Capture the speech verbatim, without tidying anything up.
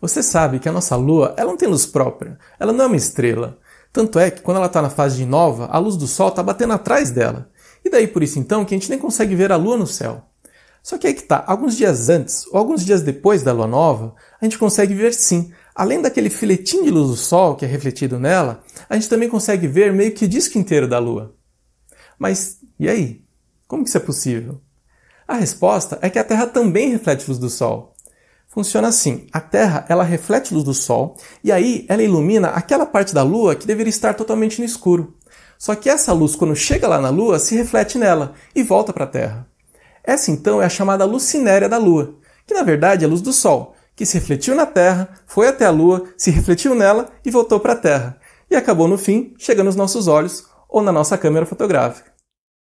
Você sabe que a nossa Lua ela não tem luz própria, ela não é uma estrela. Tanto é que quando ela está na fase de nova, a luz do Sol está batendo atrás dela. E daí por isso então que a gente nem consegue ver a Lua no céu. Só que aí que tá, alguns dias antes ou alguns dias depois da Lua nova, a gente consegue ver sim. Além daquele filetinho de luz do Sol que é refletido nela, a gente também consegue ver meio que o disco inteiro da Lua. Mas e aí? Como que isso é possível? A resposta é que a Terra também reflete luz do Sol. Funciona assim, a Terra ela reflete luz do Sol e aí ela ilumina aquela parte da Lua que deveria estar totalmente no escuro. Só que essa luz, quando chega lá na Lua, se reflete nela e volta para a Terra. Essa então é a chamada luz cinérea da Lua, que na verdade é a luz do Sol, que se refletiu na Terra, foi até a Lua, se refletiu nela e voltou para a Terra. E acabou no fim chegando nos nossos olhos ou na nossa câmera fotográfica.